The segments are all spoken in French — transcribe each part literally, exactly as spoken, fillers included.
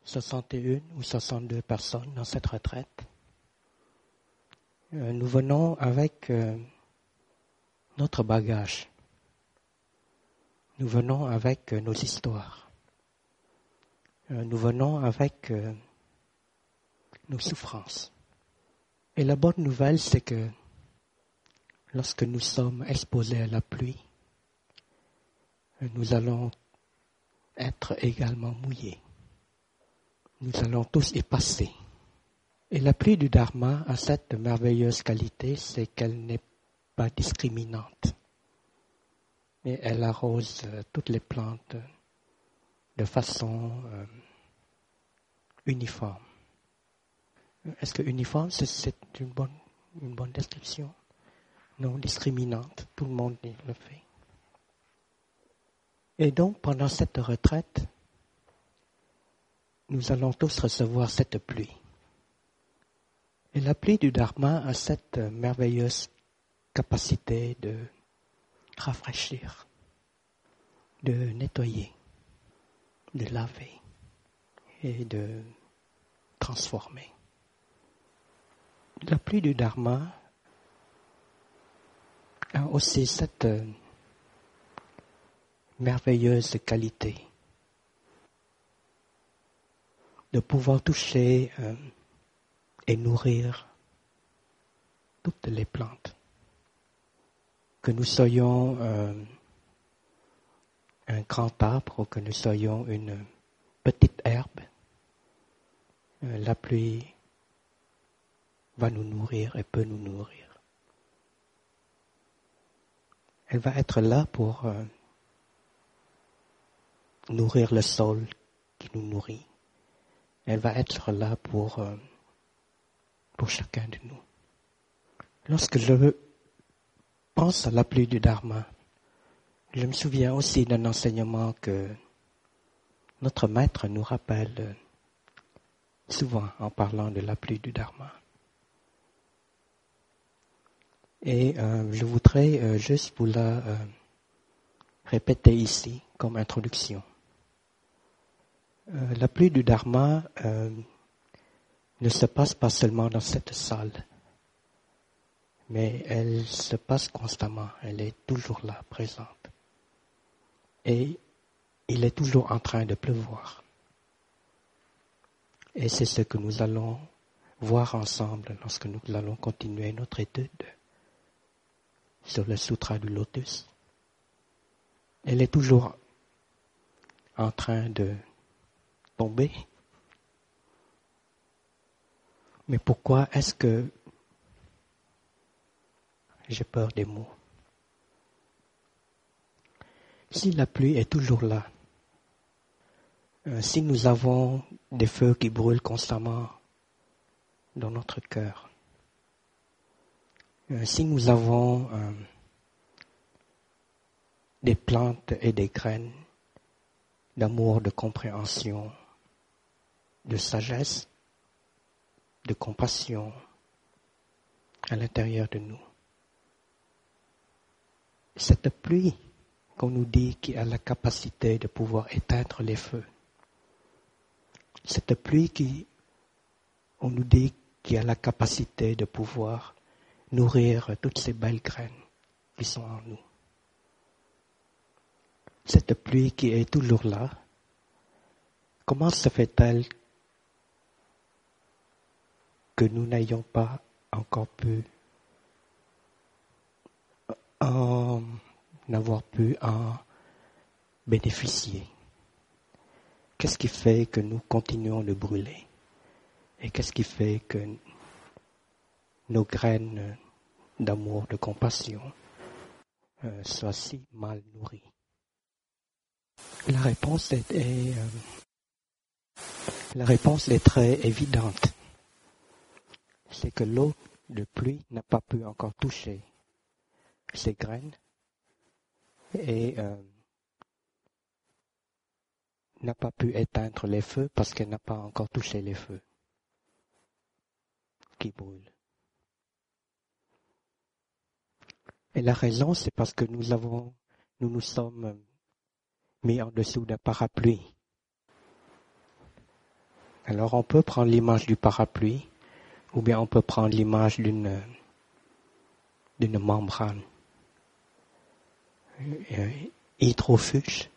soixante et un ou soixante-deux personnes dans cette retraite. Euh, nous venons avec euh, notre bagage. Nous venons avec euh, nos histoires. Euh, nous venons avec euh, nos souffrances. Et la bonne nouvelle, c'est que lorsque nous sommes exposés à la pluie, euh, nous allons être également mouillés. Nous allons tous y passer. Et la pluie du Dharma a cette merveilleuse qualité, c'est qu'elle n'est pas discriminante. Et elle arrose euh, toutes les plantes de façon euh, uniforme. Est-ce que uniforme, c'est, c'est une bonne, une bonne description? Non discriminante, tout le monde le fait. Et donc, pendant cette retraite, nous allons tous recevoir cette pluie. Et la pluie du Dharma a cette merveilleuse capacité de rafraîchir, de nettoyer, de laver et de transformer. La pluie du Dharma a aussi cette merveilleuse qualité de pouvoir toucher euh, et nourrir toutes les plantes. Que nous soyons euh, un grand arbre ou que nous soyons une petite herbe, euh, la pluie va nous nourrir et peut nous nourrir. Elle va être là pour euh, nourrir le sol qui nous nourrit. Elle va être là pour, euh, pour chacun de nous. Lorsque je pense à la pluie du Dharma, je me souviens aussi d'un enseignement que notre maître nous rappelle souvent en parlant de la pluie du Dharma. Et euh, je voudrais euh, juste vous la euh, répéter ici comme introduction. Euh, la pluie du Dharma euh, ne se passe pas seulement dans cette salle, mais elle se passe constamment, elle est toujours là, présente. Et il est toujours en train de pleuvoir. Et c'est ce que nous allons voir ensemble lorsque nous allons continuer notre étude sur le Sutra du Lotus. Elle est toujours en train de tomber. Mais pourquoi est-ce que j'ai peur des mots? Si la pluie est toujours là, euh, si nous avons des feux qui brûlent constamment dans notre cœur, euh, si nous avons euh, des plantes et des graines d'amour, de compréhension, de sagesse, de compassion à l'intérieur de nous, cette pluie qu'on nous dit qui a la capacité de pouvoir éteindre les feux, cette pluie qui, on nous dit, qui a la capacité de pouvoir nourrir toutes ces belles graines qui sont en nous. Cette pluie qui est toujours là, comment se fait-elle que nous n'ayons pas encore pu en avoir pu en bénéficier? Qu'est-ce qui fait que nous continuons de brûler? Et qu'est-ce qui fait que nos graines d'amour, de compassion euh, soient si mal nourries? La réponse est, est euh, la réponse est très évidente. C'est que l'eau de pluie n'a pas pu encore toucher ces graines et euh, n'a pas pu éteindre les feux parce qu'elle n'a pas encore touché les feux qui brûlent. Et la raison, c'est parce que nous avons, nous nous sommes mis en dessous d'un parapluie. Alors on peut prendre l'image du parapluie, ou bien on peut prendre l'image d'une, d'une membrane euh, hydrofuge.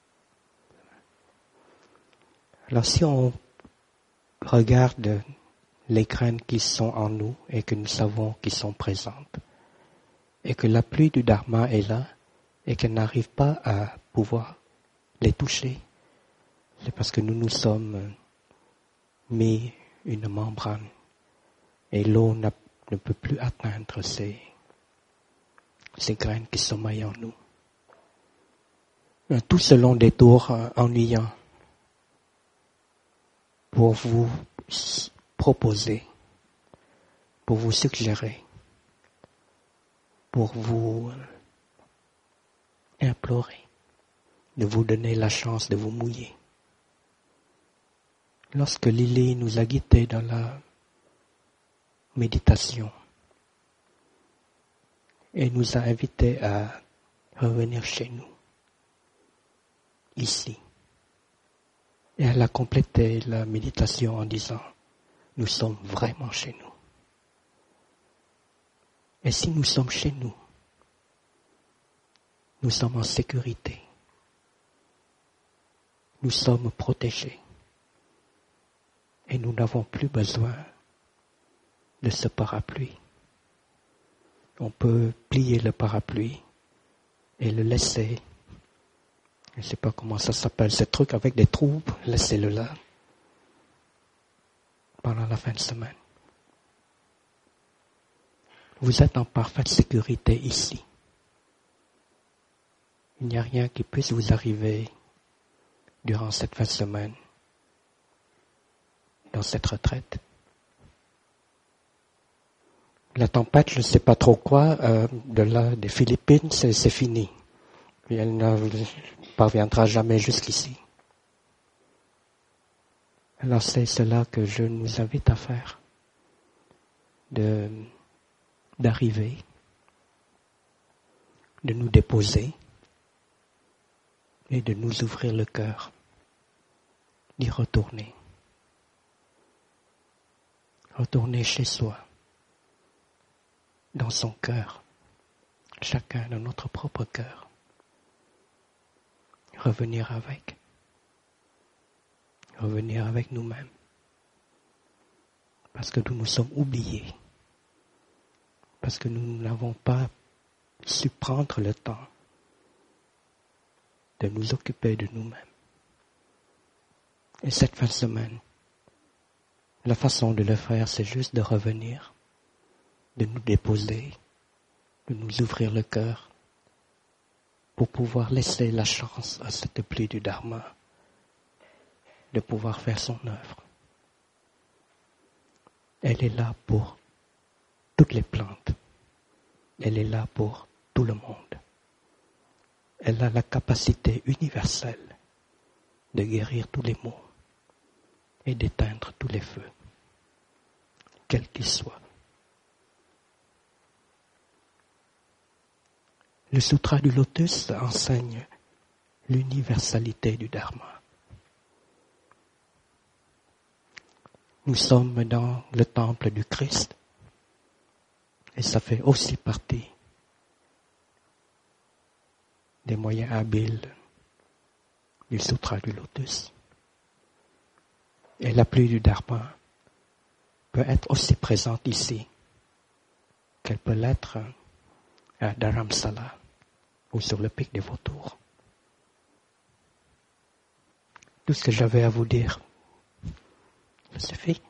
Alors si on regarde les graines qui sont en nous et que nous savons qu'ils sont présentes, et que la pluie du Dharma est là, et qu'elle n'arrive pas à pouvoir les toucher, c'est parce que nous nous sommes mis une membrane, et l'eau n'a, ne peut plus atteindre ces, ces graines qui sommeillent en nous. Tout ce long détour euh, ennuyant pour vous proposer, pour vous suggérer, pour vous implorer de vous donner la chance de vous mouiller. Lorsque Lily nous a guidés dans la méditation et nous a invités à revenir chez nous, ici, et elle a complété la méditation en disant, nous sommes vraiment chez nous. Et si nous sommes chez nous, nous sommes en sécurité. Nous sommes protégés. Et nous n'avons plus besoin de ce parapluie. On peut plier le parapluie et le laisser. Je ne sais pas comment ça s'appelle, ce truc avec des trous, laissez-le là pendant la fin de semaine. Vous êtes en parfaite sécurité ici. Il n'y a rien qui puisse vous arriver durant cette fin de semaine, dans cette retraite. La tempête, je ne sais pas trop quoi, euh, de là, des Philippines, c'est, c'est fini. Et elle ne parviendra jamais jusqu'ici. Alors c'est cela que je nous invite à faire, de, d'arriver, de nous déposer et de nous ouvrir le cœur, d'y retourner. Retourner chez soi, dans son cœur, chacun dans notre propre cœur. Revenir avec. Revenir avec nous-mêmes. Parce que nous nous sommes oubliés. Parce que nous n'avons pas su prendre le temps de nous occuper de nous-mêmes. Et cette fin de semaine, la façon de le faire, c'est juste de revenir, de nous déposer, de nous ouvrir le cœur, pour pouvoir laisser la chance à cette pluie du Dharma de pouvoir faire son œuvre. Elle est là pour toutes les plantes. Elle est là pour tout le monde. Elle a la capacité universelle de guérir tous les maux et d'éteindre tous les feux, quels qu'ils soient. Le Sutra du Lotus enseigne l'universalité du Dharma. Nous sommes dans le temple du Christ et ça fait aussi partie des moyens habiles du Sutra du Lotus. Et la pluie du Dharma peut être aussi présente ici qu'elle peut l'être à Dharamsala ou sur le pic des Vautours. Tout ce que j'avais à vous dire, ça suffit.